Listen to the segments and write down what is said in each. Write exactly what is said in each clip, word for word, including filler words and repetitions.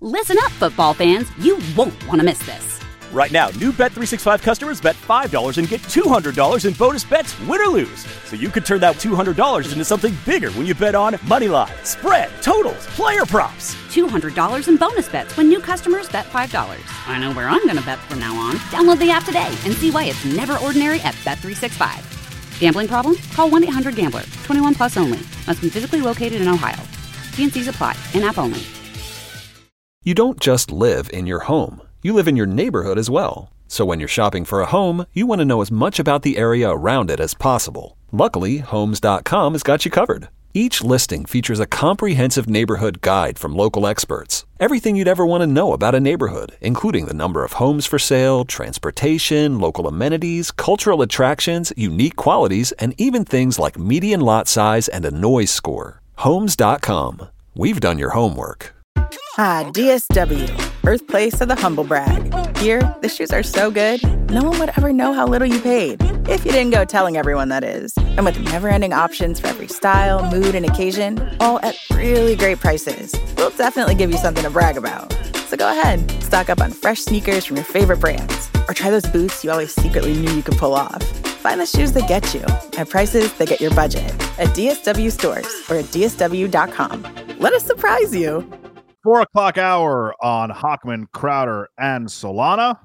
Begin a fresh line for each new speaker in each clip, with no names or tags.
Listen up, football fans. You won't want to miss this.
Right now, new Bet three sixty-five customers bet five dollars and get two hundred dollars in bonus bets, win or lose. So you could turn that two hundred dollars into something bigger when you bet on money line, spread, totals, player props.
two hundred dollars in bonus bets when new customers bet five dollars. I know where I'm going to bet from now on. Download the app today and see why it's never ordinary at Bet three sixty-five. Gambling problem? Call one eight hundred gambler. twenty-one plus only. Must be physically located in Ohio. T and C's apply. In-app only.
You don't just live in your home. You live in your neighborhood as well. So when you're shopping for a home, you want to know as much about the area around it as possible. Luckily, Homes dot com has got you covered. Each listing features a comprehensive neighborhood guide from local experts. Everything you'd ever want to know about a neighborhood, including the number of homes for sale, transportation, local amenities, cultural attractions, unique qualities, and even things like median lot size and a noise score. Homes dot com. We've done your homework.
Ah, D S W, birthplace of the humble brag. Here, the shoes are so good, no one would ever know how little you paid. If you didn't go telling everyone, that is. And with never-ending options for every style, mood, and occasion, all at really great prices, we'll definitely give you something to brag about. So go ahead, stock up on fresh sneakers from your favorite brands, or try those boots you always secretly knew you could pull off. Find the shoes that get you at prices that get your budget at D S W stores or at D S W dot com. Let us surprise you.
Four o'clock hour on Hochman, Crowder, and Solana.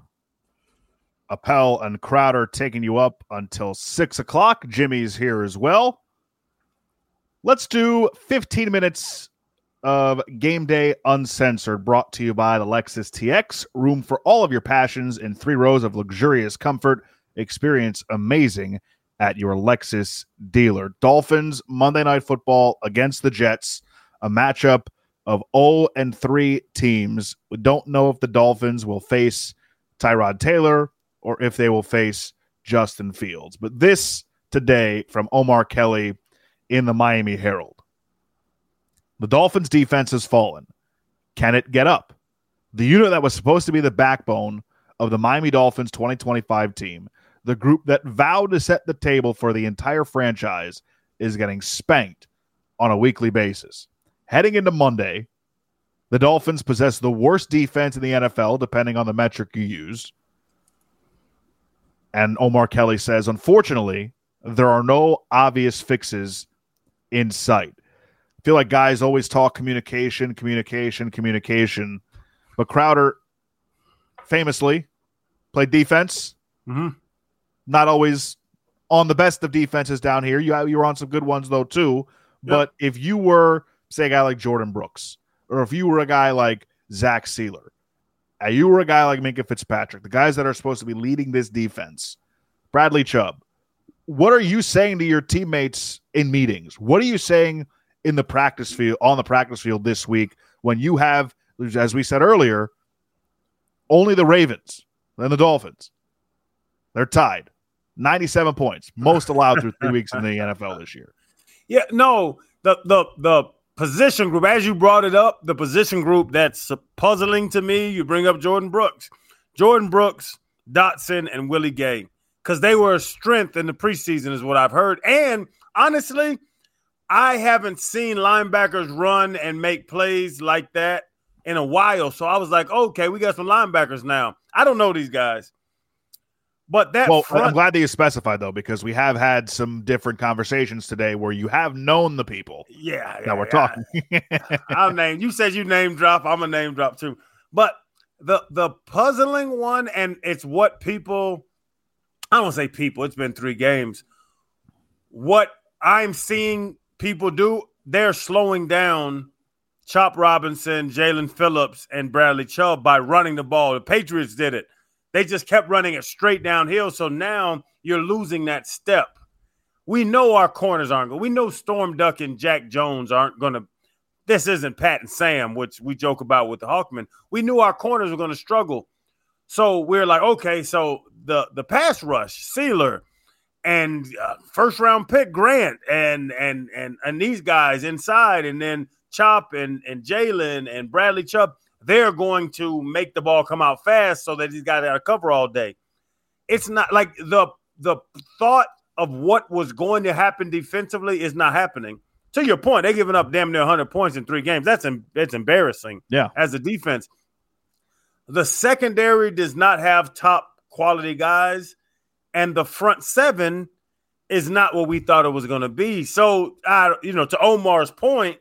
Appel and Crowder taking you up until six o'clock. Jimmy's here as well. Let's do fifteen minutes of Game Day Uncensored, brought to you by the Lexus T X. Room for all of your passions in three rows of luxurious comfort. Experience amazing at your Lexus dealer. Dolphins, Monday Night Football against the Jets, a matchup of oh and three teams. We don't know if the Dolphins will face Tyrod Taylor or if they will face Justin Fields. But this today from Omar Kelly in the Miami Herald. The Dolphins defense has fallen. Can it get up? The unit that was supposed to be the backbone of the Miami Dolphins twenty twenty-five team, the group that vowed to set the table for the entire franchise, is getting spanked on a weekly basis. Heading into Monday, the Dolphins possess the worst defense in the N F L, depending on the metric you use. And Omar Kelly says, unfortunately, there are no obvious fixes in sight. I feel like guys always talk communication, communication, communication. But Crowder famously played defense. Mm-hmm. Not always on the best of defenses down here. You, you were on some good ones, though, too. Yep. But if you were, say, a guy like Jordan Brooks, or if you were a guy like Zach Sealer, and you were a guy like Minkah Fitzpatrick, the guys that are supposed to be leading this defense, Bradley Chubb, what are you saying to your teammates in meetings? What are you saying in the practice field, on the practice field this week, when you have, as we said earlier, only the Ravens and the Dolphins? They're tied. ninety-seven points, most allowed through three weeks in the N F L this year.
Yeah, no, the the the position group, as you brought it up, the position group that's puzzling to me, you bring up Jordan Brooks. Jordan Brooks, Dotson, and Willie Gay, because they were a strength in the preseason is what I've heard. And honestly, I haven't seen linebackers run and make plays like that in a while. So I was like, okay, we got some linebackers now. I don't know these guys. But that
well,
front-
I'm glad that you specified, though, because we have had some different conversations today where you have known the people.
Yeah,
that
yeah,
we're
yeah.
talking.
I'll name. You said you name drop. I'm a name drop too. But the the puzzling one, and it's what people. I don't want to say people. It's been three games. What I'm seeing people do, they're slowing down Chop Robinson, Jalen Phillips, and Bradley Chubb by running the ball. The Patriots did it. They just kept running it straight downhill. So now you're losing that step. We know our corners aren't going. We know Storm Duck and Jack Jones aren't going to. This isn't Pat and Sam, which we joke about with the Hawkmen. We knew our corners were going to struggle. So we're like, okay, so the, the pass rush, Sealer, and uh, first round pick Grant, and and and and these guys inside, and then Chop and and Jalen and Bradley Chubb. They're going to make the ball come out fast so that he's got to cover all day. It's not like the the thought of what was going to happen defensively is not happening. to your point, they're giving up damn near one hundred points in three games. That's that's embarrassing.
Yeah,
as a defense. The secondary does not have top quality guys, and the front seven is not what we thought it was going to be. So, uh, you know, to Omar's point,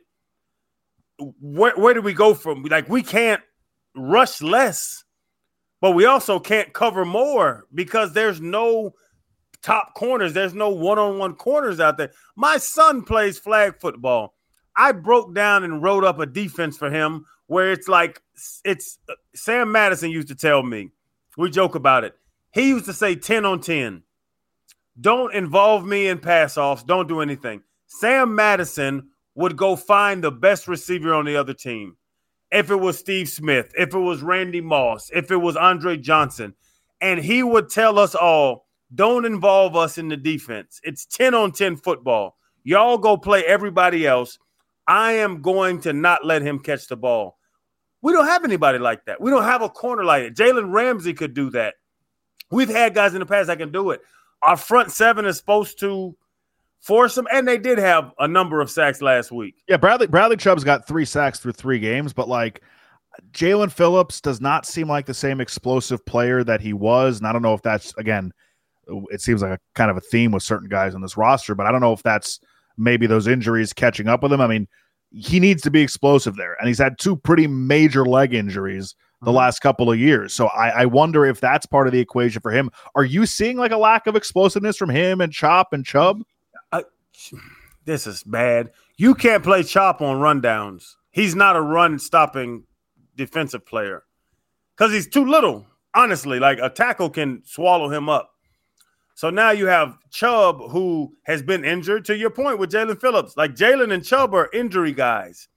where where do we go from? Like, we can't rush less, but we also can't cover more because there's no top corners. There's no one-on-one corners out there. My son plays flag football. I broke down and wrote up a defense for him where it's like it's uh, Sam Madison used to tell me, we joke about it. He used to say ten on ten. Don't involve me in pass-offs. Don't do anything. Sam Madison would go find the best receiver on the other team. If it was Steve Smith, if it was Randy Moss, if it was Andre Johnson, and he would tell us all, don't involve us in the defense. It's ten on ten football. Y'all go play everybody else. I am going to not let him catch the ball. We don't have anybody like that. We don't have a corner like it. Jalen Ramsey could do that. We've had guys in the past that can do it. Our front seven is supposed to force them, and they did have a number of sacks last week.
Yeah, Bradley Bradley Chubb's got three sacks through three games, but like Jalen Phillips does not seem like the same explosive player that he was. And I don't know if that's, again, it seems like a kind of a theme with certain guys on this roster, but I don't know if that's maybe those injuries catching up with him. I mean, he needs to be explosive there, and he's had two pretty major leg injuries the last couple of years. So I, I wonder if that's part of the equation for him. Are you seeing like a lack of explosiveness from him and Chop and Chubb?
Uh, this is bad. You can't play Chop on rundowns. He's not a run-stopping defensive player because he's too little, honestly. Like, a tackle can swallow him up. So now you have Chubb, who has been injured, to your point with Jalen Phillips. Like, Jalen and Chubb are injury guys.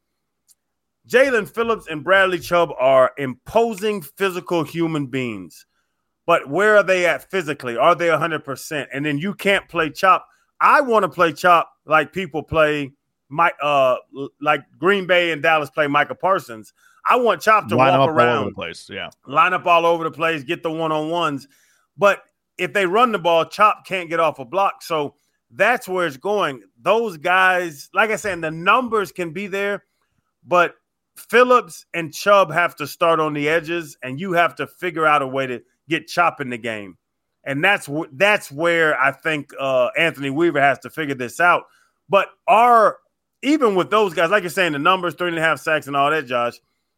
Jalen Phillips and Bradley Chubb are imposing physical human beings. But where are they at physically? Are they one hundred percent? And then you can't play Chop. I want to play Chop like people play, Mike, uh, like Green Bay and Dallas play Micah Parsons. I want Chop to
line
walk
up
around,
all over the place. Yeah,
line up all over the place, get the one-on-ones. But if they run the ball, Chop can't get off a block. So that's where it's going. Those guys, like I said, the numbers can be there, but Phillips and Chubb have to start on the edges, and you have to figure out a way to get Chop in the game. And that's w- that's where I think uh, Anthony Weaver has to figure this out. But our even with those guys, like you're saying, the numbers, three and a half sacks and all that, Josh,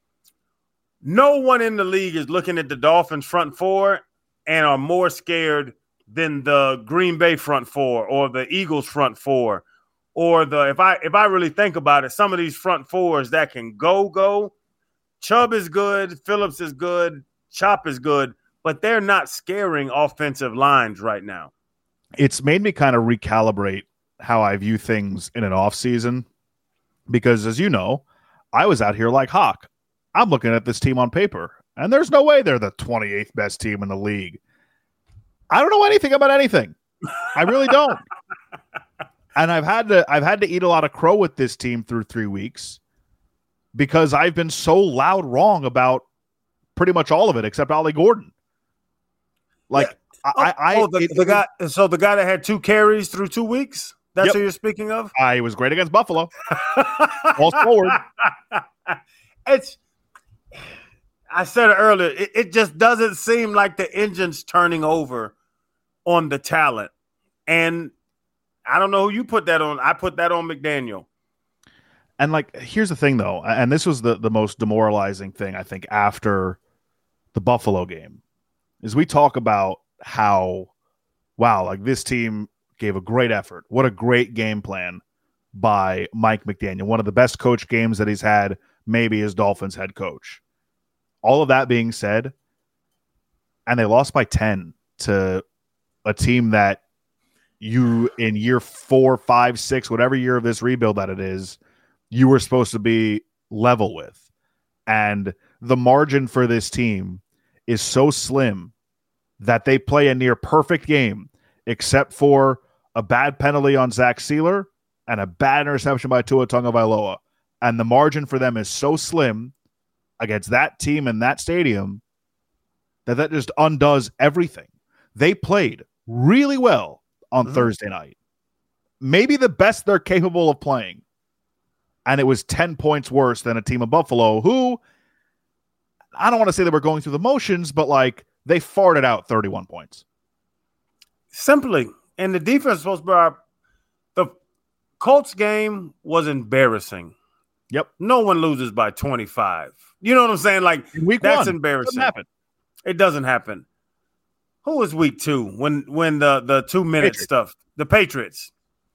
no one in the league is looking at the Dolphins front four and are more scared than the Green Bay front four or the Eagles front four. Or the if I if I really think about it, some of these front fours that can go, go. Chubb is good, Phillips is good, Chop is good, but they're not scaring offensive lines right now.
It's made me kind of recalibrate how I view things in an offseason because, as you know, I was out here like Hawk. I'm looking at this team on paper, and there's no way they're the twenty-eighth best team in the league. I don't know anything about anything. I really don't. And I've had to I've had to eat a lot of crow with this team through three weeks because I've been so loud wrong about pretty much all of it except Ollie Gordon. Like yeah. I, I, I
oh, the,
it,
the guy so the guy that had two carries through two weeks. That's yep. who you're speaking of.
I was great against Buffalo. Balls forward.
It's. I said it earlier. It, it just doesn't seem like the engine's turning over on the talent, and I don't know who you put that on. I put that on McDaniel.
And, like, here's the thing, though, and this was the, the most demoralizing thing, I think, after the Buffalo game, is we talk about how, wow, like, this team gave a great effort. What a great game plan by Mike McDaniel. One of the best coach games that he's had, maybe as Dolphins head coach. All of that being said, and they lost by ten to a team that you in year four, five, six, whatever year of this rebuild that it is, you were supposed to be level with. And the margin for this team is so slim that they play a near perfect game, except for a bad penalty on Zach Sealer and a bad interception by Tua Tagovailoa. And the margin for them is so slim against that team in that stadium that that just undoes everything. They played really well on mm-hmm. Thursday night. Maybe the best they're capable of playing and it was ten points worse than a team of Buffalo who, I don't want to say they were going through the motions, but like they farted out thirty-one points.
Simply. And the defense was supposed to be our, the Colts game was embarrassing.
Yep.
No one loses by twenty-five. You know what I'm saying? Like,
week
that's
one,
embarrassing.
Doesn't happen.
It doesn't happen. Who was week two when when the, the two-minute stuff? The Patriots.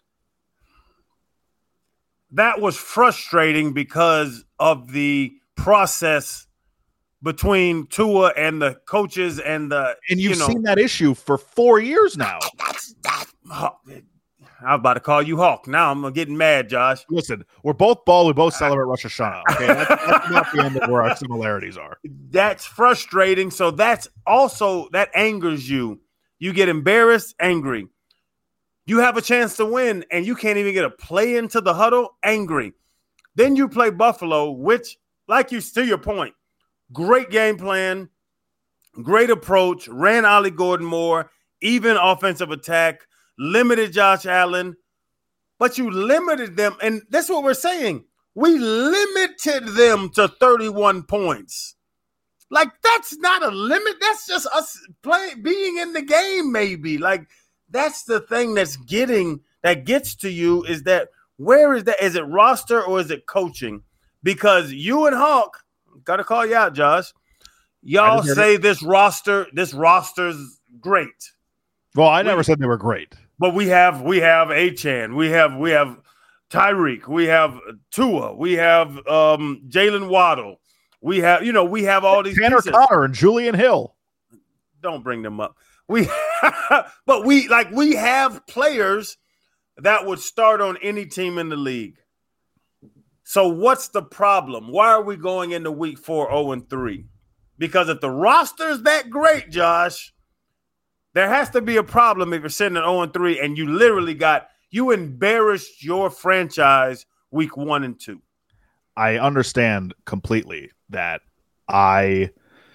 That was frustrating because of the process between Tua and the coaches and the
and you've
you know,
seen that issue for four years now.
That's, that's, I was about to call you Hawk. Now I'm getting mad, Josh.
Listen, we're both ball. We both celebrate Rosh Hashanah. Okay, that's, that's not the end of where our similarities are.
That's frustrating. So that's also that angers you. You get embarrassed, angry. You have a chance to win, and you can't even get a play into the huddle, angry. Then you play Buffalo, which, like you, to your point, great game plan, great approach, ran Ollie Gordon more, even offensive attack, limited Josh Allen, but you limited them. And that's what we're saying. We limited them to thirty-one points. Like, that's not a limit. That's just us playing, being in the game, maybe. Like, that's the thing that's getting, that gets to you is that, where is that? Is it roster or is it coaching? Because you and Hawk, got to call you out, Josh. Y'all say it. this roster, this roster's great.
Well, I never
we,
said they were great.
But we have we have Achane, we have we have Tyreek, we have Tua, we have um, Jalen Waddle, we have you know we have all these
Tanner
pieces.
Conner and Julian Hill.
Don't bring them up. We but we like we have players that would start on any team in the league. So what's the problem? Why are we going into week four oh and three? Because if the roster's that great, Josh, there has to be a problem if you're sitting at oh and three and you literally got – you embarrassed your franchise week one and two.
I understand completely that I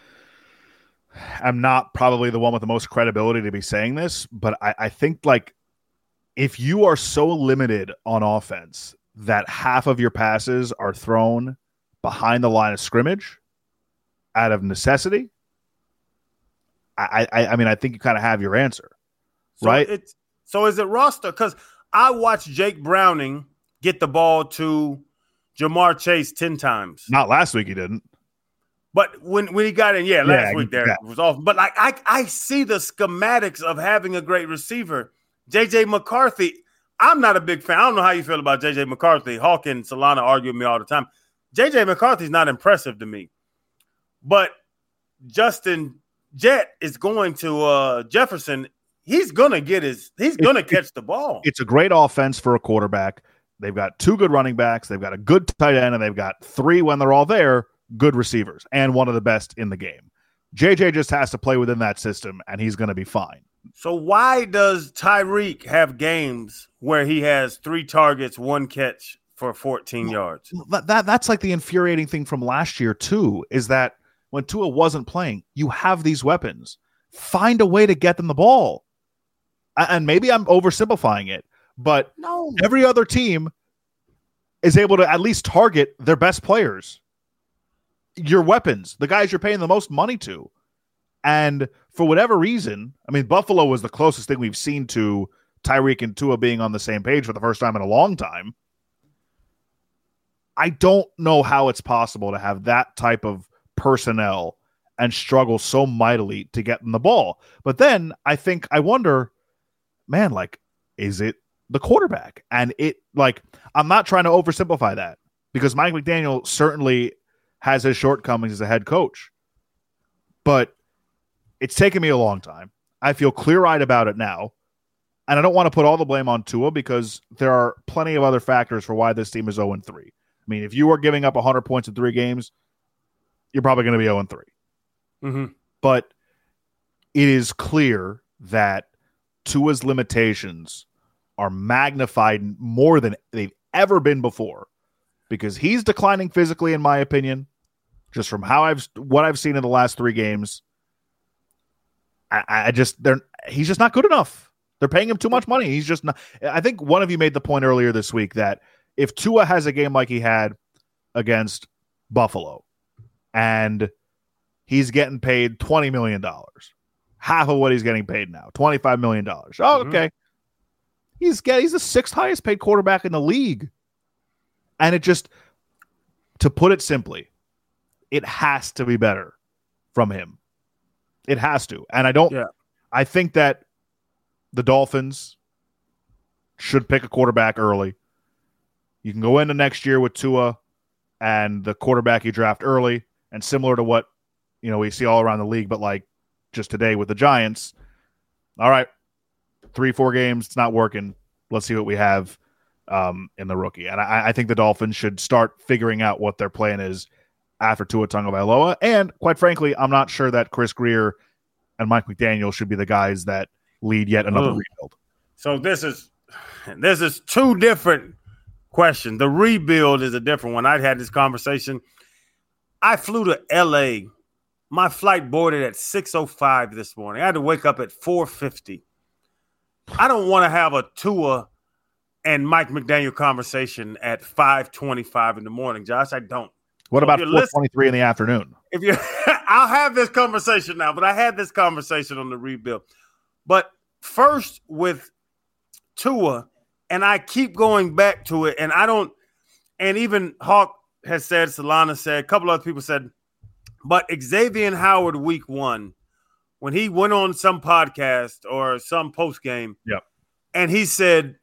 am not probably the one with the most credibility to be saying this, but I, I think, like, if you are so limited on offense that half of your passes are thrown behind the line of scrimmage out of necessity, I, I, I mean, I think you kind of have your answer,
so
right?
It's, so is it roster? Because I watched Jake Browning get the ball to Jamar Chase ten times.
Not last week he didn't.
But when, when he got in, yeah, last
yeah,
week there
yeah.
it was off. But like I, I see the schematics of having a great receiver. J J McCarthy, I'm not a big fan. I don't know how you feel about J J McCarthy. Hawk and Solana argue with me all the time. J J McCarthy's not impressive to me. But Justin Jett is going to uh, Jefferson. He's going to get his – he's going to catch the ball.
It's a great offense for a quarterback. They've got two good running backs. They've got a good tight end, and they've got three, when they're all there, good receivers, and one of the best in the game. J J just has to play within that system, and he's going to be fine.
So why does Tyreek have games where he has three targets, one catch for fourteen yards?
That, that That's like the infuriating thing from last year, too, is that when Tua wasn't playing, you have these weapons. Find a way to get them the ball. And maybe I'm oversimplifying it, but
no.
Every other team is able to at least target their best players, your weapons, the guys you're paying the most money to. And for whatever reason, I mean, Buffalo was the closest thing we've seen to Tyreek and Tua being on the same page for the first time in a long time. I don't know how it's possible to have that type of personnel and struggle so mightily to get them the ball. But then I think, I wonder, man, like, is it the quarterback? And it, like, I'm not trying to oversimplify that because Mike McDaniel certainly has his shortcomings as a head coach, but it's taken me a long time. I feel clear-eyed about it now, and I don't want to put all the blame on Tua because there are plenty of other factors for why this team is oh and three. I mean, if you were giving up one hundred points in three games, you're probably going to be oh and three.
Mm-hmm.
But it is clear that Tua's limitations are magnified more than they've ever been before because he's declining physically, in my opinion, just from how I've what I've seen in the last three games. I, I just they're he's just not good enough. They're paying him too much money. He's just not. I think one of you made the point earlier this week that if Tua has a game like he had against Buffalo and he's getting paid twenty million dollars, half of what he's getting paid now, twenty-five million dollars. Oh, mm-hmm. okay. He's get, he's the sixth highest paid quarterback in the league. And it just, to put it simply, it has to be better from him. It has to. And I don't, yeah. I think that the Dolphins should pick a quarterback early. You can go into next year with Tua and the quarterback you draft early, and similar to what, you know, we see all around the league, but like just today with the Giants, all right, three, four games, it's not working. Let's see what we have um, in the rookie. And I, I think the Dolphins should start figuring out what their plan is after Tua Tagovailoa. And quite frankly, I'm not sure that Chris Grier and Mike McDaniel should be the guys that lead yet another Ooh. rebuild.
So this is this is two different questions. The rebuild is a different one. I had this conversation. I flew to L A. My flight boarded at six oh five this morning. I had to wake up at four fifty. I don't want to have a Tua and Mike McDaniel conversation at five twenty-five in the morning, Josh. I don't.
What so about four twenty-three in the afternoon?
If you, I'll have this conversation now, but I had this conversation on the rebuild. But first with Tua, and I keep going back to it, and I don't, and even Hawk has said, Solana said, a couple other people said, but Xavier Howard week one, when he went on some podcast or some post game,
yep.
and he said,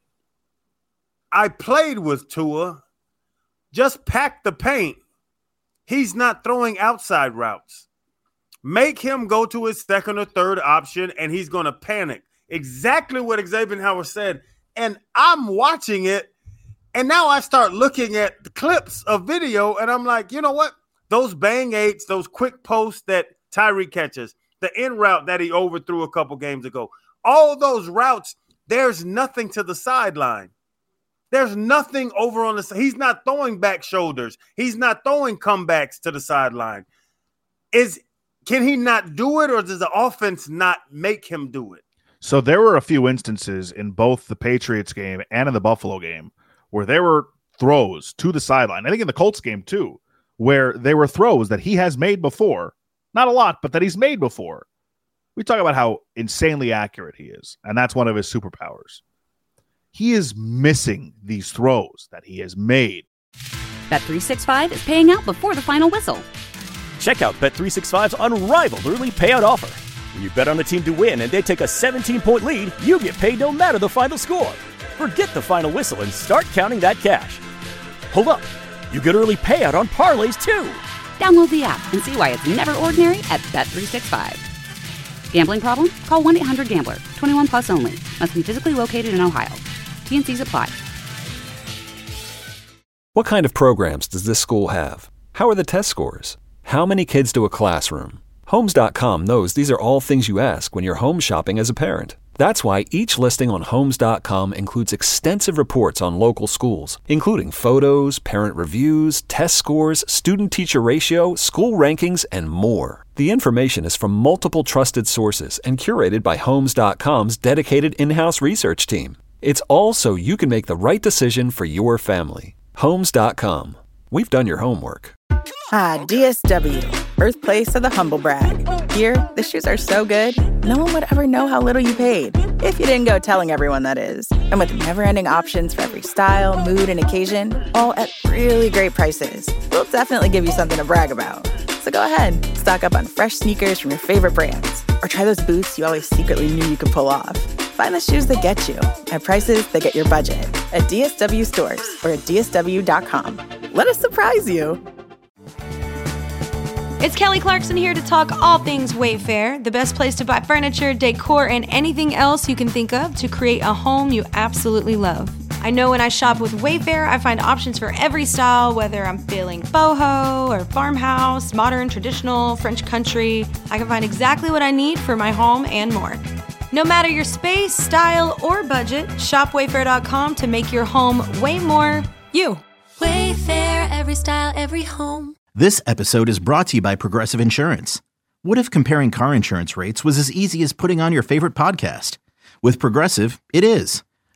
I played with Tua, just pack the paint. He's not throwing outside routes. Make him go to his second or third option, and he's going to panic. Exactly what Xavier Howard said. And I'm watching it, and now I start looking at the clips of video, and I'm like, you know what? Those bang eights, those quick posts that Tyree catches, the in route that he overthrew a couple games ago, all those routes, there's nothing to the sideline. There's nothing over on the side. He's not throwing back shoulders. He's not throwing comebacks to the sideline. Is can he not do it, or does the offense not make him do it?
So there were a few instances in both the Patriots game and in the Buffalo game where there were throws to the sideline. I think in the Colts game too, where there were throws that he has made before. Not a lot, but that he's made before. We talk about how insanely accurate he is, and that's one of his superpowers. He is missing these throws that he has made.
Bet three sixty-five is paying out before the final whistle.
Check out Bet three sixty-five's unrivaled early payout offer. When you bet on a team to win and they take a seventeen-point lead, you get paid no matter the final score. Forget the final whistle and start counting that cash. Hold up. You get early payout on parlays, too.
Download the app and see why it's never ordinary at Bet three sixty-five. Gambling problem? Call one eight hundred gambler. twenty-one plus only. Must be physically located in Ohio. T and C's apply.
What kind of programs does this school have? How are the test scores? How many kids do a classroom? Homes dot com knows these are all things you ask when you're home shopping as a parent. That's why each listing on Homes dot com includes extensive reports on local schools, including photos, parent reviews, test scores, student-teacher ratio, school rankings, and more. The information is from multiple trusted sources and curated by Homes dot com's dedicated in-house research team. It's all so you can make the right decision for your family. Homes dot com. We've done your homework.
Ah, D S W, birthplace of the humble brag. Here, the shoes are so good, no one would ever know how little you paid. If you didn't go telling everyone, that is. And with never-ending options for every style, mood, and occasion, all at really great prices, we'll definitely give you something to brag about. So go ahead, stock up on fresh sneakers from your favorite brands, or try those boots you always secretly knew you could pull off. Find the shoes that get you at prices that get your budget at D S W stores or at D S W dot com. Let us surprise you.
It's Kelly Clarkson here to talk all things Wayfair, the best place to buy furniture, decor, and anything else you can think of to create a home you absolutely love. I know when I shop with Wayfair, I find options for every style, whether I'm feeling boho or farmhouse, modern, traditional, French country. I can find exactly what I need for my home and more. No matter your space, style, or budget, shop Wayfair dot com to make your home way more you.
Wayfair, every style, every home.
This episode is brought to you by Progressive Insurance. What if comparing car insurance rates was as easy as putting on your favorite podcast? With Progressive, it is.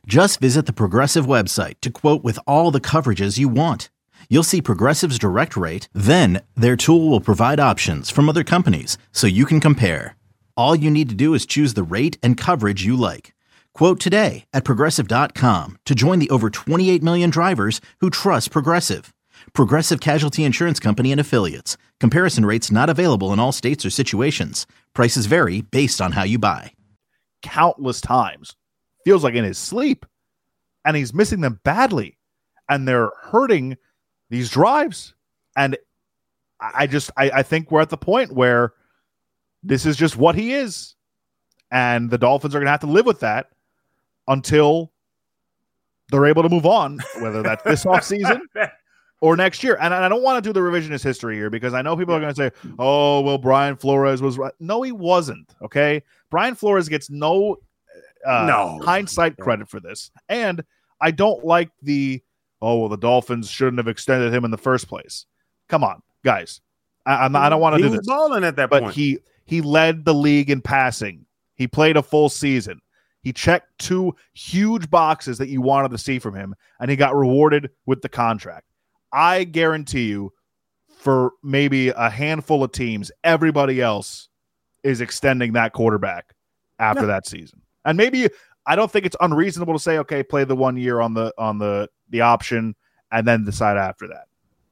Just visit the Progressive website to quote with all the coverages you want. You'll see Progressive's direct rate, then their tool will provide options from other companies so you can compare. All you need to do is choose the rate and coverage you like. Quote today at Progressive dot com to join the over twenty-eight million drivers who trust Progressive. Progressive Casualty Insurance Company and Affiliates. Comparison rates not available in all states or situations. Prices vary based on how you buy.
Countless times. Feels like in his sleep. And he's missing them badly. And they're hurting these drives. And I just, I, I think we're at the point where this is just what he is. And the Dolphins are going to have to live with that until they're able to move on, whether that's this offseason or next year. And I don't want to do the revisionist history here because I know people are going to say, oh, well, Brian Flores was right. No, he wasn't. Okay. Brian Flores gets no, uh,
no
hindsight credit for this. And I don't like the, oh, well, the Dolphins shouldn't have extended him in the first place. Come on, guys. I, I'm not, I don't want to do
this. He was balling at that
but
point.
He, he led the league in passing. He played a full season. He checked two huge boxes that you wanted to see from him, and he got rewarded with the contract. I guarantee you, for maybe a handful of teams, everybody else is extending that quarterback after no. that season. And maybe I don't think it's unreasonable to say, okay, play the one year on the on the the option and then decide after that.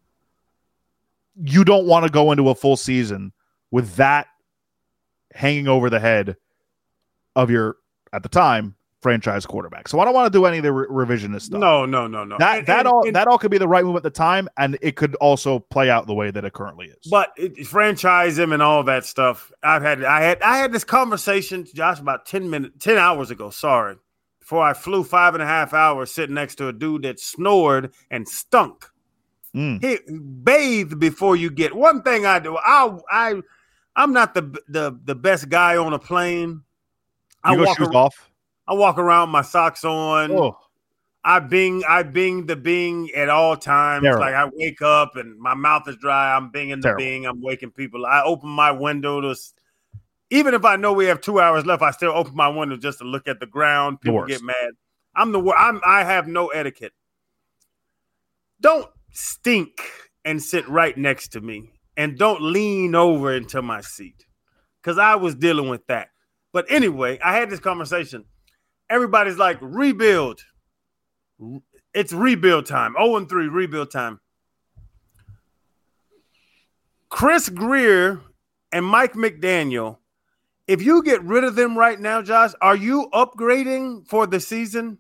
You don't want to go into a full season with that hanging over the head of your, at the time, franchise quarterback. So I don't want to do any of the re- revisionist stuff.
No, no, no, no.
That
and,
that
and,
all
and,
that all could be the right move at the time, and it could also play out the way that it currently is.
But it, franchise him and all that stuff. I've had I had I had this conversation, Josh, about ten minutes, ten hours ago. Sorry, before I flew five and a half hours sitting next to a dude that snored and stunk.
Mm.
He bathe before you get. One thing I do, I I I'm not the the the best guy on a plane.
You
I
go
walk
shoes
around,
off.
I walk around my socks on.
Oh.
I bing, I bing the bing at all times.
Terrible.
Like I wake up and my mouth is dry. I'm binging the
Terrible.
bing. I'm waking people. I open my window to, even if I know we have two hours left, I still open my window just to look at the ground. People
Worst.
get mad. I'm the I'm I have no etiquette. Don't stink and sit right next to me, and don't lean over into my seat, because I was dealing with that. But anyway, I had this conversation. Everybody's like, rebuild. It's rebuild time. oh and three, rebuild time. Chris Grier and Mike McDaniel, if you get rid of them right now, Josh, are you upgrading for the season?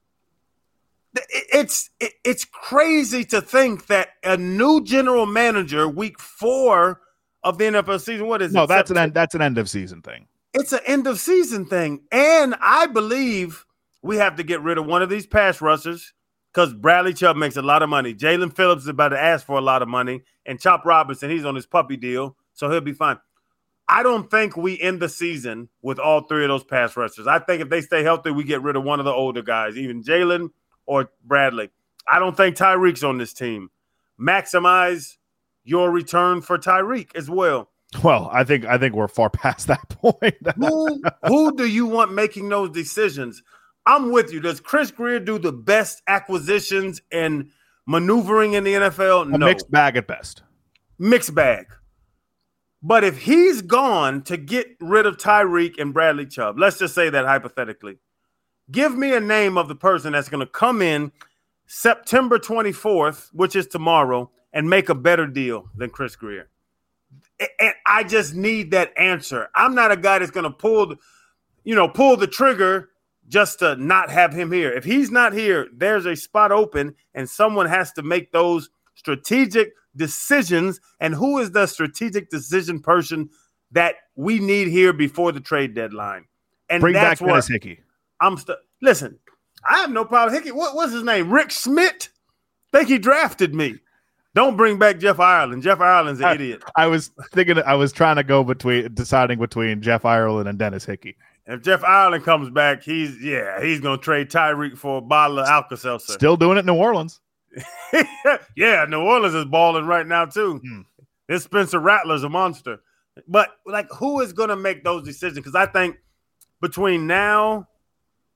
It's it's crazy to think that a new general manager, week four of the N F L season, what is
no,
it?
No, that's
September?
an end, that's an end of season thing.
It's an end of season thing. And I believe we have to get rid of one of these pass rushers because Bradley Chubb makes a lot of money. Jalen Phillips is about to ask for a lot of money. And Chop Robinson, he's on his puppy deal, so he'll be fine. I don't think we end the season with all three of those pass rushers. I think if they stay healthy, we get rid of one of the older guys, even Jalen or Bradley. I don't think Tyreek's on this team. Maximize your return for Tyreek as well.
Well, I think I think we're far past that point.
who, who do you want making those decisions? I'm with you. Does Chris Grier do the best acquisitions and maneuvering in the N F L?
A
no.
mixed bag at best.
Mixed bag. But if he's gone to get rid of Tyreek and Bradley Chubb, let's just say that hypothetically, give me a name of the person that's going to come in September twenty-fourth, which is tomorrow, and make a better deal than Chris Grier. And I just need that answer. I'm not a guy that's going to pull, the, you know, pull the trigger just to not have him here. If he's not here, there's a spot open, and someone has to make those strategic decisions. And who is the strategic decision person that we need here before the trade deadline? And
bring
that's
back
what
Dennis Hickey.
I'm st- listen. I have no problem. Hickey, what, what's his name? Rick Schmidt. Think he drafted me. Don't bring back Jeff Ireland. Jeff Ireland's an
I,
idiot.
I was thinking. I was trying to go between deciding between Jeff Ireland and Dennis Hickey.
If Jeff Ireland comes back, he's yeah, he's gonna trade Tyreek for a bottle of Alka-Seltzer.
Still doing it in New Orleans.
Yeah, New Orleans is balling right now too. Hmm. This Spencer Rattler's a monster. But like, who is gonna make those decisions? Because I think between now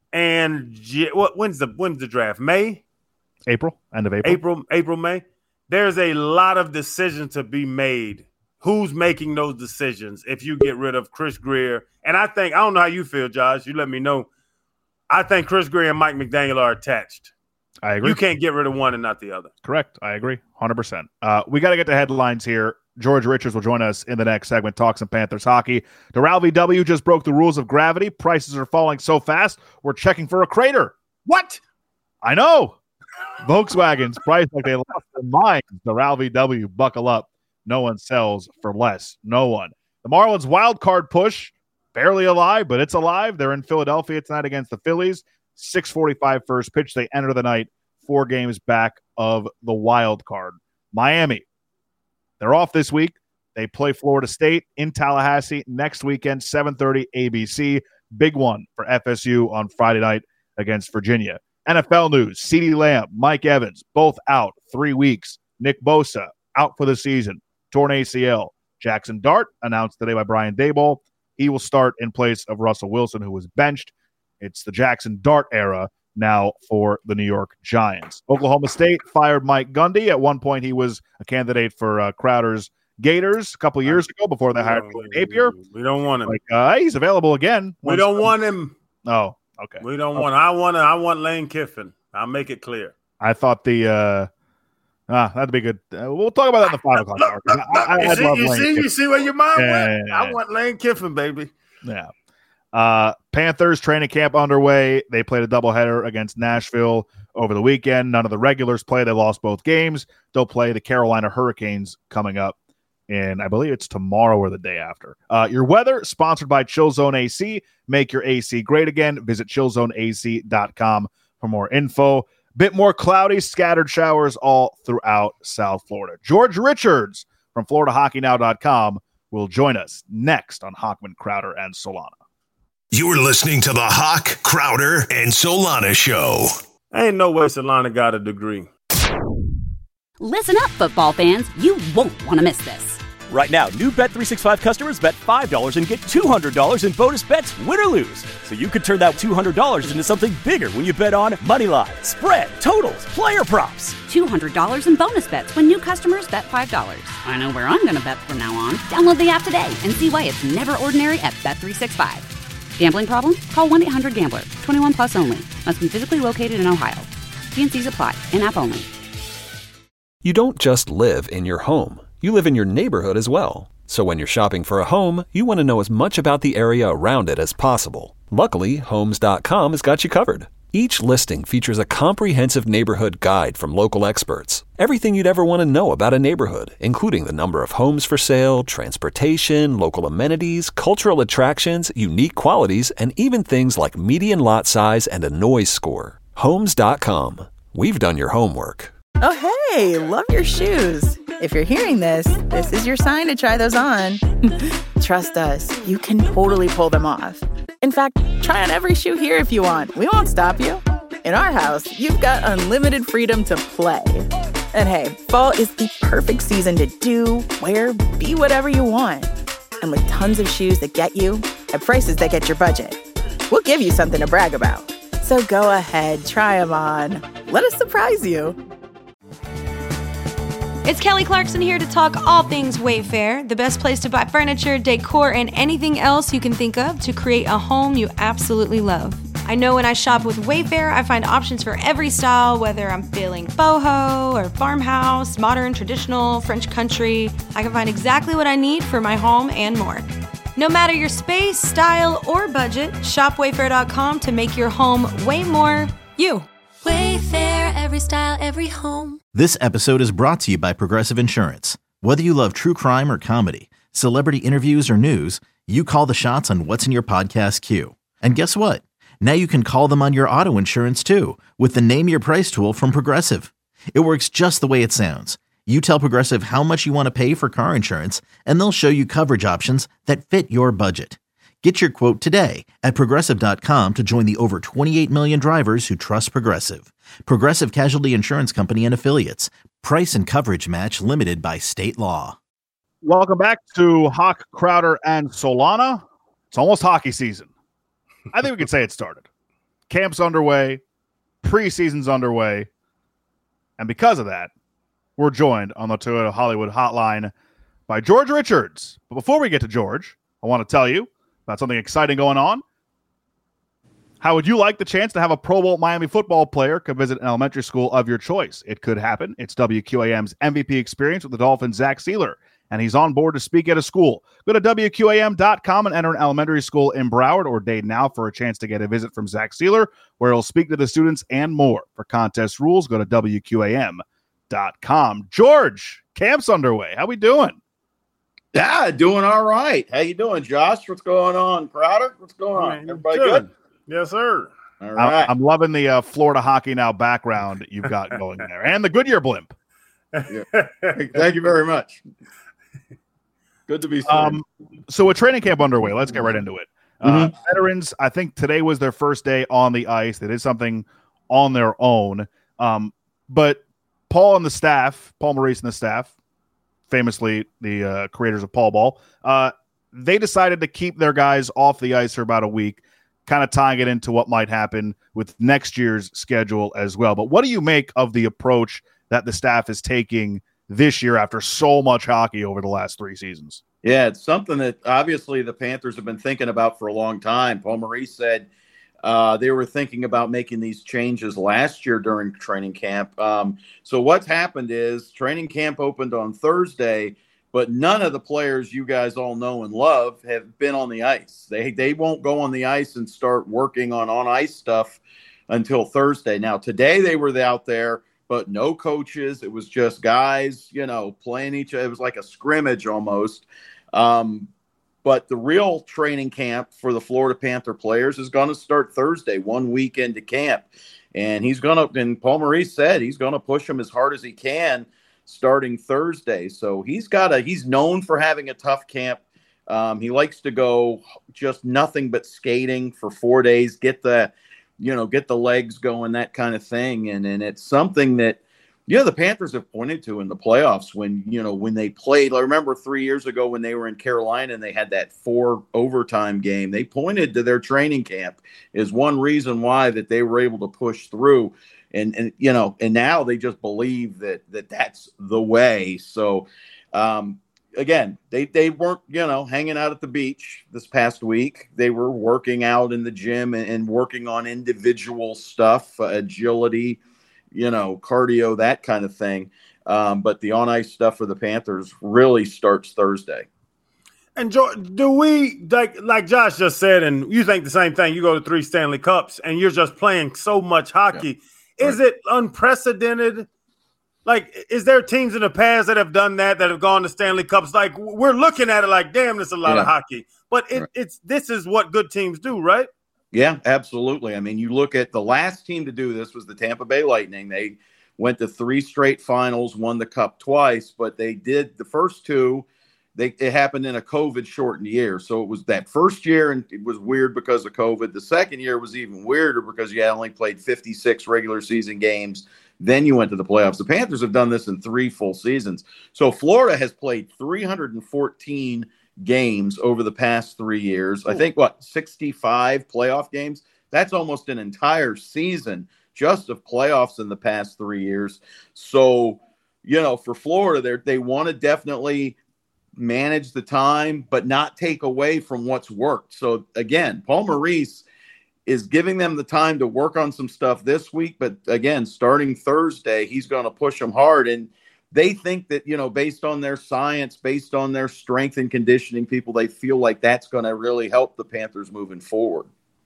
and what? When's the when's the draft? May,
April, end of April,
April, April, May. There's a lot of decisions to be made. Who's making those decisions? If you get rid of Chris Grier, and I think I don't know how you feel, Josh. You let me know. I think Chris Grier and Mike McDaniel are attached.
I agree.
You can't get rid of one and not the other.
Correct. I agree. one hundred percent. Uh, we got to get to headlines here. George Richards will join us in the next segment, talk some Panthers hockey. Doral V W just broke the rules of gravity. Prices are falling so fast, we're checking for a crater.
What?
I know. Volkswagen's priced like they lost their minds. Doral V W, buckle up. No one sells for less. No one. The Marlins wild card push, barely alive, but it's alive. They're in Philadelphia tonight against the Phillies. six forty-five first pitch. They enter the night four games back of the wild card. Miami, they're off this week. They play Florida State in Tallahassee next weekend, seven thirty A B C. Big one for F S U on Friday night against Virginia. N F L news, CeeDee Lamb, Mike Evans, both out three weeks. Nick Bosa, out for the season, torn A C L. Jackson Dart, announced today by Brian Daboll. He will start in place of Russell Wilson, who was benched. It's the Jackson Dart era now for the New York Giants. Oklahoma State fired Mike Gundy. At one point, he was a candidate for uh, Crowder's Gators a couple years ago before they hired Billy Napier.
We don't want him.
Like, uh, he's available again.
We don't some... want him.
Oh, okay.
We don't
oh.
want. I want. I want Lane Kiffin. I'll make it clear.
I thought the. Uh, ah, that'd be good. Uh, we'll talk about that in the five o'clock hour. I, I,
you see,
love
you,
Lane
see
Kiffin.
you see where your mind
yeah,
went.
yeah, yeah.
I want Lane Kiffin, baby.
Yeah. Uh, Panthers training camp underway. They played a doubleheader against Nashville over the weekend. None of the regulars played. They lost both games. They'll play the Carolina Hurricanes coming up, and I believe it's tomorrow or the day after. Uh, your weather, sponsored by Chill Zone A C. Make your A C great again. Visit chill zone a c dot com for more info. Bit more cloudy, scattered showers all throughout South Florida. George Richards from Florida Hockey Now dot com will join us next on Hochman, Crowder, and Solana.
You're listening to the Hawk, Crowder, and Solana Show.
Ain't no way Solana got a degree.
Listen up, football fans. You won't want to miss this.
Right now, new Bet three sixty-five customers bet five dollars and get two hundred dollars in bonus bets, win or lose. So you could turn that two hundred dollars into something bigger when you bet on money line, spread, totals, player props.
two hundred dollars in bonus bets when new customers bet five dollars. I know where I'm going to bet from now on. Download the app today and see why it's never ordinary at Bet three sixty-five. Gambling problem? Call one eight hundred gambler. twenty-one plus only. Must be physically located in Ohio. T and C's apply. In-app only.
You don't just live in your home. You live in your neighborhood as well. So when you're shopping for a home, you want to know as much about the area around it as possible. Luckily, Homes dot com has got you covered. Each listing features a comprehensive neighborhood guide from local experts. Everything you'd ever want to know about a neighborhood, including the number of homes for sale, transportation, local amenities, cultural attractions, unique qualities, and even things like median lot size and a noise score. Homes dot com. We've done your homework.
Oh, hey, love your shoes. If you're hearing this, this is your sign to try those on. Trust us, you can totally pull them off. In fact, try on every shoe here if you want. We won't stop you. In our house, you've got unlimited freedom to play. And hey, fall is the perfect season to do, wear, be whatever you want. And with tons of shoes that get you, at prices that get your budget, we'll give you something to brag about. So go ahead, try them on. Let us surprise you.
It's Kelly Clarkson here to talk all things Wayfair, the best place to buy furniture, decor, and anything else you can think of to create a home you absolutely love. I know when I shop with Wayfair, I find options for every style, whether I'm feeling boho or farmhouse, modern, traditional, French country. I can find exactly what I need for my home and more. No matter your space, style, or budget, shop wayfair dot com to make your home way more you.
Wayfair, every style, every home.
This episode is brought to you by Progressive Insurance. Whether you love true crime or comedy, celebrity interviews or news, you call the shots on what's in your podcast queue. And guess what? Now you can call them on your auto insurance too with the Name Your Price tool from Progressive. It works just the way it sounds. You tell Progressive how much you want to pay for car insurance, and they'll show you coverage options that fit your budget. Get your quote today at Progressive dot com to join the over twenty-eight million drivers who trust Progressive. Progressive Casualty Insurance Company and Affiliates. Price and coverage match limited by state law.
Welcome back to Hawk, Crowder, and Solana. It's almost hockey season. I think we could say it started. camp's underway, preseason's underway, and because of that, we're joined on the Toyota Hollywood Hotline by George Richards. But before we get to George, I want to tell you about something exciting going on. How would you like the chance to have a Pro Bowl Miami football player come visit an elementary school of your choice? It could happen. It's W Q A M's M V P experience with the Dolphins' Zach Sealer, and he's on board to speak at a school. Go to W Q A M dot com and enter an elementary school in Broward or Dade now for a chance to get a visit from Zach Sealer, where he'll speak to the students and more. For contest rules, go to W Q A M dot com. George, camp's underway. How we doing?
Yeah, doing all right. How you doing, Josh? What's going on, Crowder? What's going on? Everybody good? good?
Yes, sir.
All right.
I'm loving the uh, Florida Hockey Now background you've got going there, and the Goodyear blimp.
Yeah. Thank you very much. Good to be seen.
Um, so with training camp underway, let's get right into it. Uh,
Mm-hmm.
Veterans, I think today was their first day on the ice. They did something on their own. Um, but Paul and the staff, Paul Maurice and the staff, famously the uh, creators of Paul Ball, uh, they decided to keep their guys off the ice for about a week, kind of tying it into what might happen with next year's schedule as well. But what do you make of the approach that the staff is taking this year after so much hockey over the last three seasons?
Yeah, it's something that obviously the Panthers have been thinking about for a long time. Paul Maurice said uh, they were thinking about making these changes last year during training camp. Um, so what's happened is training camp opened on Thursday, but none of the players you guys all know and love have been on the ice. They they won't go on the ice and start working on on-ice stuff until Thursday. Now, today they were out there, but no coaches. It was just guys, you know, playing each other. It was like a scrimmage almost. Um, but the real training camp for the Florida Panther players is going to start Thursday, one week into camp. And he's going to, and Paul Maurice said he's going to push them as hard as he can starting Thursday. So he's got a, he's known for having a tough camp. Um, he likes to go just nothing but skating for four days, get the, you know, get the legs going, that kind of thing. And, and it's something that, you know, the Panthers have pointed to in the playoffs when, you know, when they played. I remember three years ago when they were in Carolina and they had that four overtime game. They pointed to their training camp as one reason why that they were able to push through. And, and you know, and now they just believe that that that's the way. So, um, again, they, they weren't, you know, hanging out at the beach this past week. They were working out in the gym and, and working on individual stuff, uh, agility, you know, cardio, that kind of thing. Um, but the on-ice stuff for the Panthers really starts Thursday.
And do we, like like Josh just said, and you think the same thing, you go to three Stanley Cups and you're just playing so much hockey. Yeah. Is right. it unprecedented? Like, is there teams in the past that have done that, that have gone to Stanley Cups? Like, we're looking at it like, damn, there's a lot yeah. of hockey. But it, right. it's this is what good teams do, right?
Yeah, absolutely. I mean, you look at the last team to do this was the Tampa Bay Lightning. They went to three straight finals, won the cup twice, but they did the first two. They it happened in a COVID-shortened year. So it was that first year, and it was weird because of COVID. The second year was even weirder because you had only played fifty-six regular season games. Then you went to the playoffs. The Panthers have done this in three full seasons. So Florida has played three hundred fourteen games over the past three years. I think, what, sixty-five playoff games? That's almost an entire season just of playoffs in the past three years. So, you know, for Florida, they they want to definitely manage the time, but not take away from what's worked. So, again, Paul Maurice is giving them the time to work on some stuff this week. But, again, starting Thursday, he's going to push them hard. And they think that, you know, based on their science, based on their strength and conditioning people, they feel like that's going to really help the Panthers moving forward.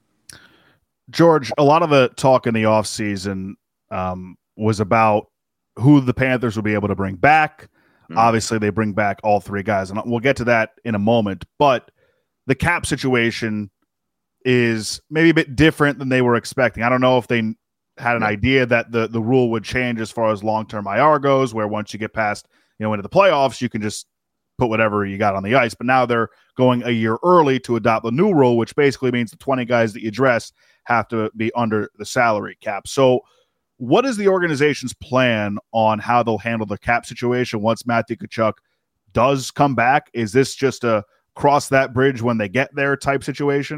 George, a lot of the talk in the offseason um, was about who the Panthers will be able to bring back. Mm-hmm. Obviously, they bring back all three guys, and we'll get to that in a moment. But the cap situation is maybe a bit different than they were expecting. I don't know if they had an yeah. idea that the, the rule would change as far as long-term I R goes, where once you get past, you know, into the playoffs, you can just put whatever you got on the ice. But now they're going a year early to adopt the new rule, which basically means the twenty guys that you dress have to be under the salary cap. So what is the organization's plan on how they'll handle the cap situation once Matthew Tkachuk does come back? Is this just a cross that bridge when they get there type situation?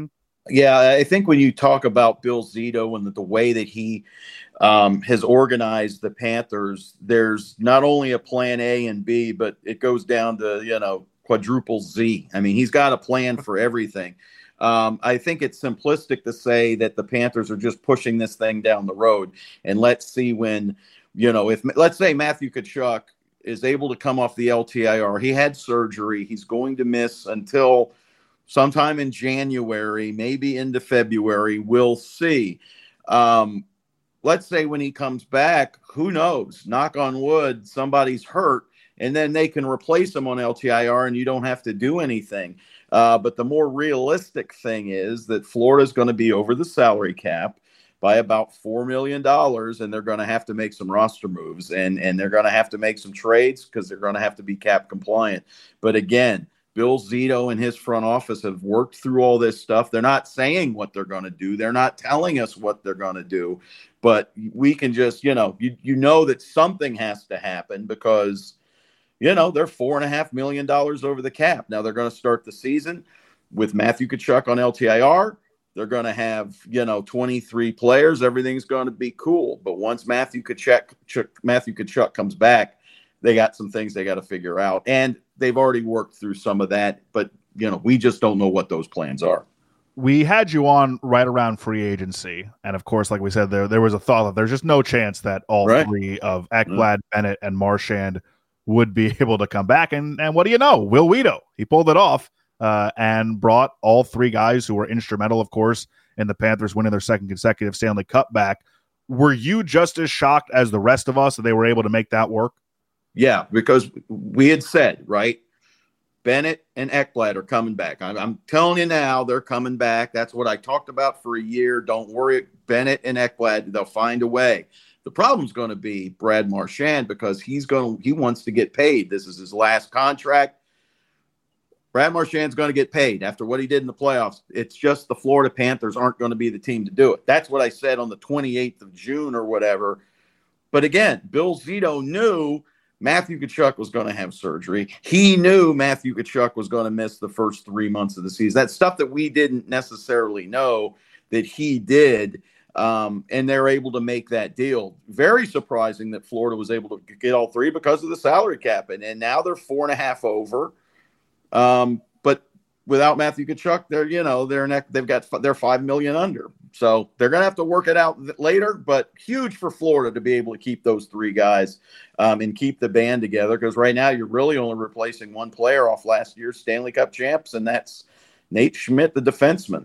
Yeah, I think when you talk about Bill Zito and the, the way that he um, has organized the Panthers, there's not only a plan A and B, but it goes down to, you know, quadruple Z. I mean, he's got a plan for everything. Um, I think it's simplistic to say that the Panthers are just pushing this thing down the road. And let's see when, you know, if let's say Matthew Tkachuk is able to come off the L T I R. He had surgery. He's going to miss until sometime in January, maybe into February. We'll see. Um, let's say when he comes back, who knows? Knock on wood, somebody's hurt, and then they can replace him on L T I R and you don't have to do anything. Uh, but the more realistic thing is that Florida's going to be over the salary cap by about four million dollars, and they're going to have to make some roster moves, and, and they're going to have to make some trades because they're going to have to be cap compliant. But again, Bill Zito and his front office have worked through all this stuff. They're not saying what they're going to do. They're not telling us what they're going to do. But we can just, you know, you, you know that something has to happen because, you know, they're four and a half million dollars over the cap. Now they're going to start the season with Matthew Tkachuk on L T I R. They're going to have, you know, twenty-three players. Everything's going to be cool. But once Matthew Tkachuk, Ch- Matthew Tkachuk comes back, they got some things they got to figure out. And they've already worked through some of that. But, you know, we just don't know what those plans are.
We had you on right around free agency. And, of course, like we said, there there was a thought that there's just no chance that all right. three of Ekblad, mm-hmm. Bennett, and Marchand would be able to come back. And, and what do you know? Will Weedo, he pulled it off. Uh, and brought all three guys who were instrumental, of course, in the Panthers winning their second consecutive Stanley Cup back. Were you just as shocked as the rest of us that they were able to make that work?
Yeah, because we had said, right, Bennett and Ekblad are coming back. I'm, I'm telling you now, they're coming back. That's what I talked about for a year. Don't worry, Bennett and Ekblad, they'll find a way. The problem's going to be Brad Marchand because he's going. He wants to get paid. This is his last contract. Brad Marchand's going to get paid after what he did in the playoffs. It's just the Florida Panthers aren't going to be the team to do it. That's what I said on the twenty-eighth of June or whatever. But again, Bill Zito knew Matthew Tkachuk was going to have surgery. He knew Matthew Tkachuk was going to miss the first three months of the season. That's stuff that we didn't necessarily know that he did, um, and they're able to make that deal. Very surprising that Florida was able to get all three because of the salary cap, and, and now they're four and a half over. Um, but without Matthew Tkachuk, they're, you know, they're in, they've got, they're five million under. So they're going to have to work it out later, but huge for Florida to be able to keep those three guys, um, and keep the band together. Cause right now you're really only replacing one player off last year's Stanley Cup champs. And that's Nate Schmidt, the defenseman.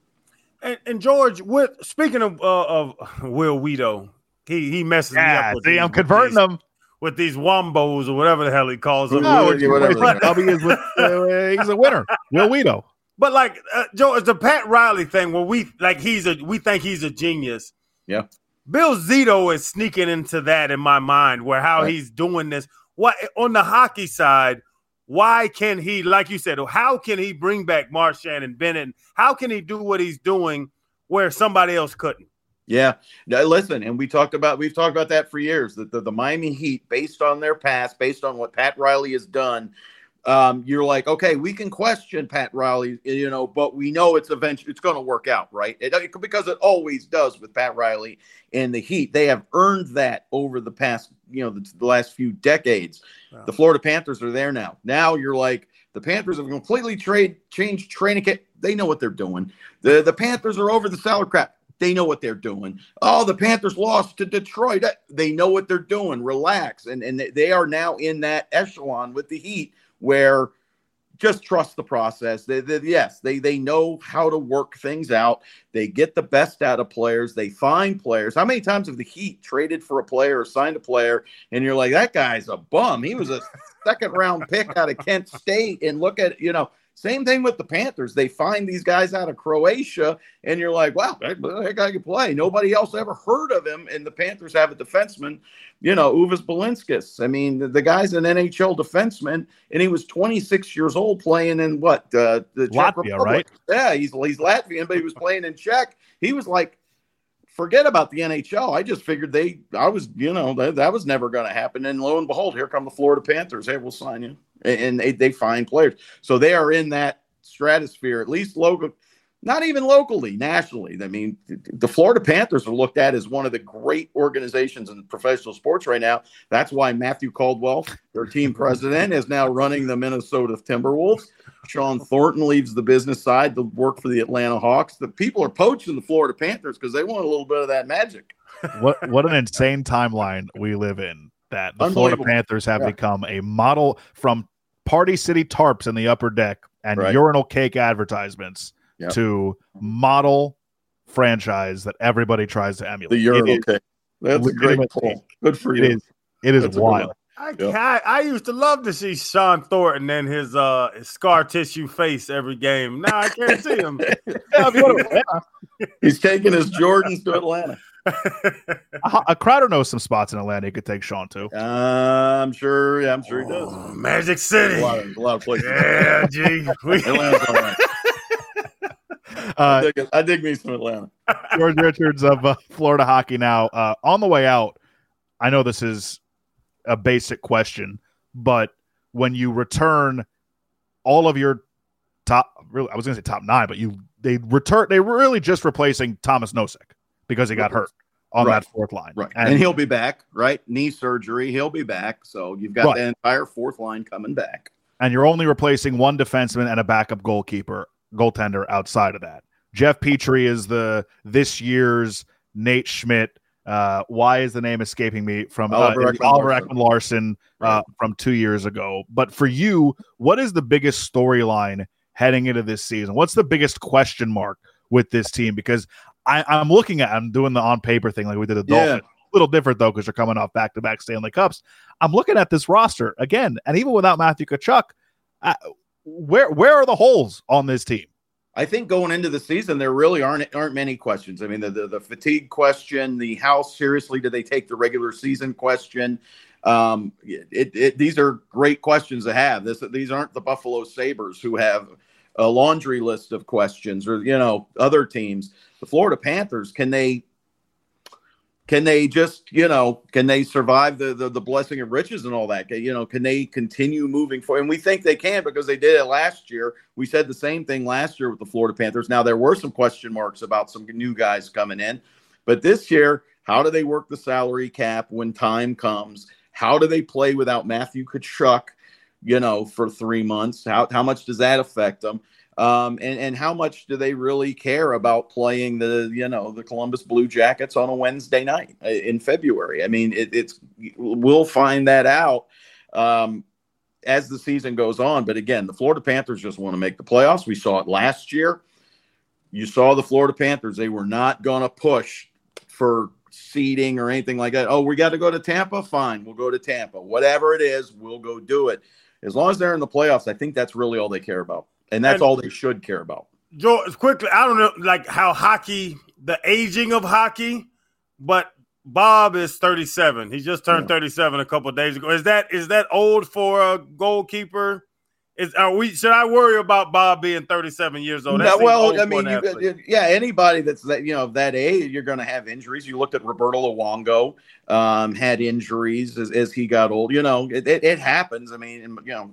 And, and George, with, speaking of, uh, of Will Weedo, he, he messes
yeah,
me up. With
see,
these,
I'm converting
these,
them.
With these wombos or whatever the hell he calls them.
No, it's, whatever. W is with, uh, he's a winner. Will Weedo.
But like uh, Joe, it's the Pat Riley thing where we like he's a we think he's a genius.
Yeah.
Bill Zito is sneaking into that in my mind where how right. he's doing this. What on the hockey side, why can he, like you said, how can he bring back Marchand and Bennett? How can he do what he's doing where somebody else couldn't?
Yeah. Now, listen, and we talked about we've talked about that for years. That the, the Miami Heat, based on their past, based on what Pat Riley has done, um, you're like, okay, we can question Pat Riley, you know, but we know it's eventually it's going to work out, right? It, it, because it always does with Pat Riley and the Heat. They have earned that over the past, you know, the, the last few decades. Wow. The Florida Panthers are there now. Now you're like, the Panthers have completely trade changed training camp. They know what they're doing. The the Panthers are over the salary cap. They know what they're doing. Oh, the Panthers lost to Detroit. They know what they're doing. Relax. And, and they are now in that echelon with the Heat where just trust the process. They, they, yes, they, they know how to work things out. They get the best out of players. They find players. How many times have the Heat traded for a player or signed a player and you're like, that guy's a bum. He was a second round pick out of Kent State. And look at, you know, same thing with the Panthers. They find these guys out of Croatia, and you're like, wow, that, that guy can play. Nobody else ever heard of him, and the Panthers have a defenseman, you know, Uvis Balinskis. I mean, the, the guy's an N H L defenseman, and he was twenty-six years old playing in what? Uh, the Czech
Latvia,
Republic.
Right?
Yeah, he's, he's Latvian, but he was playing in Czech. He was like, forget about the N H L. I just figured they, I was, you know, that, that was never going to happen. And lo and behold, here come the Florida Panthers. Hey, we'll sign you. And they, they find players. So they are in that stratosphere, at least Logan. not even locally, nationally. I mean, the Florida Panthers are looked at as one of the great organizations in professional sports right now. That's why Matthew Caldwell, their team president, is now running the Minnesota Timberwolves. Sean Thornton leaves the business side to work for the Atlanta Hawks. The people are poaching the Florida Panthers because they want a little bit of that magic.
What what an insane timeline we live in, that the Florida Panthers have yeah. become a model from Party City tarps in the upper deck and right. urinal cake advertisements yep. to model franchise that everybody tries to emulate.
The urinal cake. That's a great pull. Good for you.
It is, it is wild.
I, yep. I I used to love to see Sean Thornton and his uh his scar tissue face every game. Now I can't see him.
He's taking his Jordans to Atlanta.
a, a Crowder knows some spots in Atlanta he could take Sean to.
Uh, I'm sure. Yeah, I'm sure he does.
Oh, Magic City.
A lot of, a lot of places.
Yeah, gee.
Atlanta's all right. Uh, I, dig I dig me some Atlanta.
George Richards of uh, Florida Hockey Now. Uh, on the way out, I know this is a basic question, but when you return all of your top, really, I was going to say top nine, but you they return. They were really just replacing Thomas Nosek because he got hurt on
right.
that fourth line,
right? And, and he'll be back, right? Knee surgery, he'll be back. So you've got right. the entire fourth line coming back,
and you're only replacing one defenseman and a backup goalkeeper, goaltender outside of that. Jeff Petrie is the this year's Nate Schmidt. Uh, why is the name escaping me from uh, Oliver Ekman Larson uh, from two years ago? But for you, what is the biggest storyline heading into this season? What's the biggest question mark with this team? Because I, I'm looking at, I'm doing the on paper thing like we did the Dolphins. Yeah. A little different though because they're coming off back to back Stanley Cups. I'm looking at this roster again, and even without Matthew Tkachuk, uh, where where are the holes on this team?
I think going into the season, there really aren't aren't many questions. I mean, the, the, the fatigue question, the how seriously do they take the regular season question. Um, it, it, these are great questions to have. This, these aren't the Buffalo Sabres who have a laundry list of questions, or, you know, other teams. The Florida Panthers, can they can they just, you know, can they survive the, the, the blessing of riches and all that? You know, can they continue moving forward? And we think they can because they did it last year. We said the same thing last year with the Florida Panthers. Now, there were some question marks about some new guys coming in. But this year, how do they work the salary cap when time comes? How do they play without Matthew Tkachuk, you know, for three months? How, how much does that affect them? Um, and, and how much do they really care about playing the, you know, the Columbus Blue Jackets on a Wednesday night in February? I mean, it, it's, we'll find that out um, as the season goes on. But again, the Florida Panthers just want to make the playoffs. We saw it last year. You saw the Florida Panthers. They were not going to push for seeding or anything like that. Oh, we got to go to Tampa. Fine. We'll go to Tampa. Whatever it is, we'll go do it. As long as they're in the playoffs, I think that's really all they care about. And that's and, all they should care about.
George, quickly, I don't know, like how hockey, the aging of hockey, but Bob is thirty-seven. He just turned yeah. thirty-seven a couple of days ago. Is that is that old for a goalkeeper? Is are we? Should I worry about Bob being thirty-seven years old?
No, well, I mean, you, yeah, anybody that's that you know of that age, you're going to have injuries. You looked at Roberto Luongo, um, had injuries as, as he got old. You know, it, it, it happens. I mean, you know.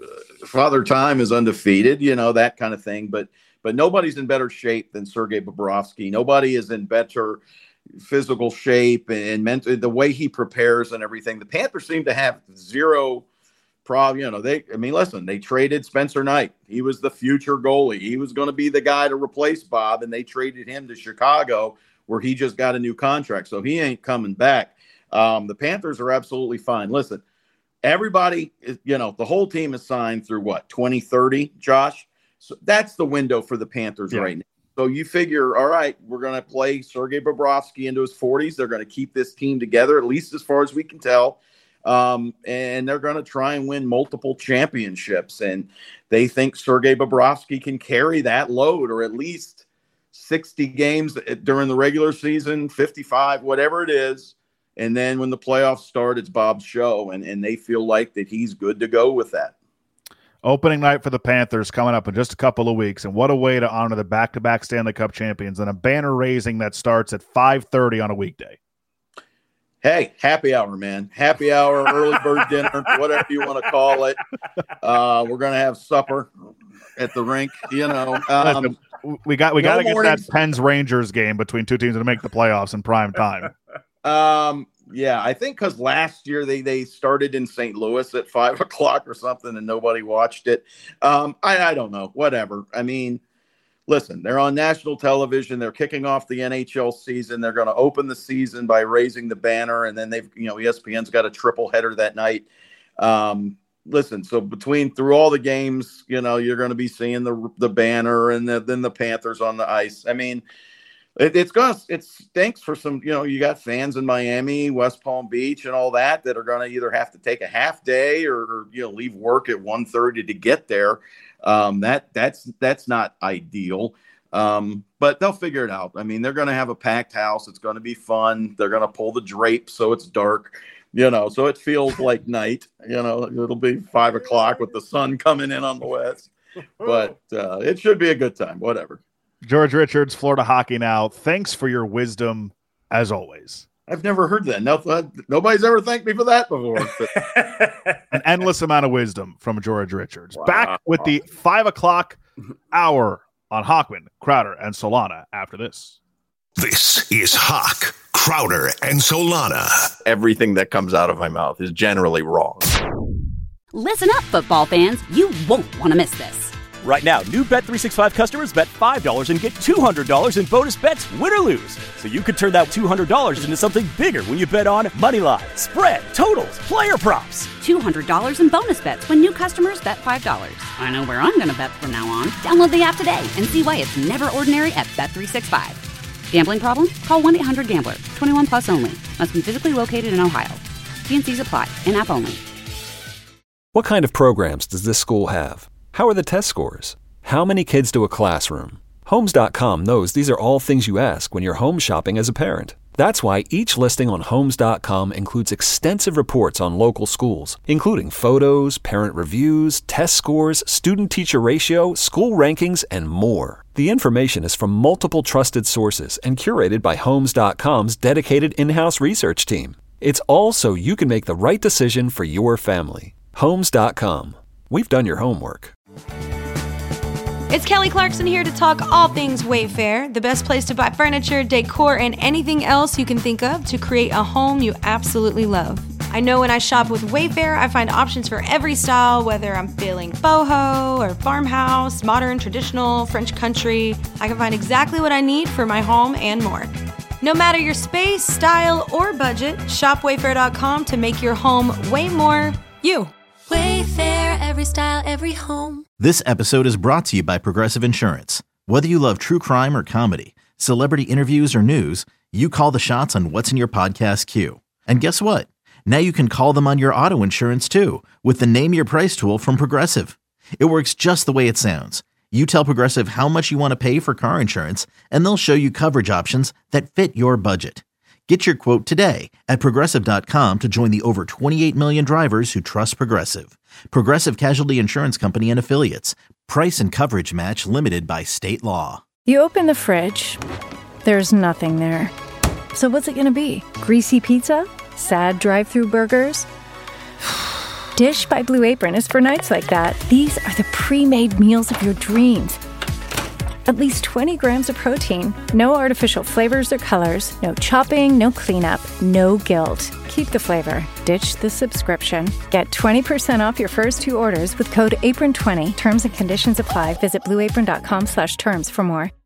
Father Time is undefeated, you know, that kind of thing. But but nobody's in better shape than Sergei Bobrovsky. Nobody is in better physical shape and mental, the way he prepares and everything. The Panthers seem to have zero problem. You know, they, I mean, listen, they traded Spencer Knight. He was the future goalie. He was going to be the guy to replace Bob, and they traded him to Chicago where he just got a new contract. So he ain't coming back. Um, the Panthers are absolutely fine. Listen, everybody, is, you know, the whole team is signed through what, twenty thirty, Josh? So that's the window for the Panthers yeah. right now. So you figure, all right, we're going to play Sergei Bobrovsky into his forties. They're going to keep this team together, at least as far as we can tell. Um, and they're going to try and win multiple championships. And they think Sergei Bobrovsky can carry that load, or at least sixty games during the regular season, fifty-five, whatever it is. And then when the playoffs start, it's Bob's show, and, and they feel like that he's good to go with that.
Opening night for the Panthers coming up in just a couple of weeks, and what a way to honor the back-to-back Stanley Cup champions and a banner raising that starts at five thirty on a weekday.
Hey, happy hour, man. Happy hour, early bird dinner, whatever you want to call it. Uh, we're going to have supper at the rink, you know. Um,
we got we
No
got to get
mornings.
that Pens Rangers game between two teams to make the playoffs in prime time.
Um, yeah, I think because last year they they started in Saint Louis at five o'clock or something, and nobody watched it. Um, I I don't know. Whatever. I mean, listen, they're on national television. They're kicking off the N H L season. They're going to open the season by raising the banner, and then they've you know E S P N's got a triple header that night. Um, listen, so between through all the games, you know, you're going to be seeing the the banner and the, then the Panthers on the ice. I mean, it, it's going to it stinks for some. You know, you got fans in Miami, West Palm Beach, and all that that are going to either have to take a half day or, or you know leave work at one thirty to get there. Um, that that's that's not ideal. Um, but they'll figure it out. I mean, they're going to have a packed house. It's going to be fun. They're going to pull the drapes so it's dark. You know, so it feels like night. You know, it'll be five o'clock with the sun coming in on the west. But uh, it should be a good time. Whatever.
George Richards, Florida Hockey Now. Thanks for your wisdom, as always.
I've never heard that. No, uh, nobody's ever thanked me for that before. But...
An endless amount of wisdom from George Richards.
Wow.
Back with the five o'clock hour on Hochman, Crowder, and Solana after this.
This is Hawk, Crowder, and Solana.
Everything that comes out of my mouth is generally wrong.
Listen up, football fans. You won't want to miss this.
Right now, new Bet three sixty-five customers bet five dollars and get two hundred dollars in bonus bets, win or lose. So you could turn that two hundred dollars into something bigger when you bet on money line, spread, totals, player props.
two hundred dollars in bonus bets when new customers bet five dollars. I know where I'm going to bet from now on. Download the app today and see why it's never ordinary at Bet three sixty-five. Gambling problem? Call one eight hundred gambler. twenty-one plus only. Must be physically located in Ohio. T and C's apply. In-app only.
What kind of programs does this school have? How are the test scores? How many kids do a classroom? Homes dot com knows these are all things you ask when you're home shopping as a parent. That's why each listing on Homes dot com includes extensive reports on local schools, including photos, parent reviews, test scores, student-teacher ratio, school rankings, and more. The information is from multiple trusted sources and curated by Homes dot com's dedicated in-house research team. It's all so you can make the right decision for your family. Homes dot com. We've done your homework.
It's Kelly Clarkson here to talk all things Wayfair, the best place to buy furniture, decor, and anything else you can think of to create a home you absolutely love. I know when I shop with Wayfair, I find options for every style, whether I'm feeling boho or farmhouse, modern, traditional, French country. I can find exactly what I need for my home and more. No matter your space, style, or budget, shop wayfair dot com to make your home way more you.
Wayfair, every style, every home.
This episode is brought to you by Progressive Insurance. Whether you love true crime or comedy, celebrity interviews or news, you call the shots on what's in your podcast queue. And guess what? Now you can call them on your auto insurance too with the Name Your Price tool from Progressive. It works just the way it sounds. You tell Progressive how much you want to pay for car insurance, and they'll show you coverage options that fit your budget. Get your quote today at Progressive dot com to join the over twenty-eight million drivers who trust Progressive. Progressive Casualty Insurance Company and Affiliates. Price and coverage match limited by state law.
You open the fridge. There's nothing there. So what's it going to be? Greasy pizza? Sad drive-through burgers? Dish by Blue Apron is for nights like that. These are the pre-made meals of your dreams. At least twenty grams of protein, no artificial flavors or colors, no chopping, no cleanup, no guilt. Keep the flavor. Ditch the subscription. Get twenty percent off your first two orders with code apron twenty. Terms and conditions apply. Visit blue apron dot com slash terms for more.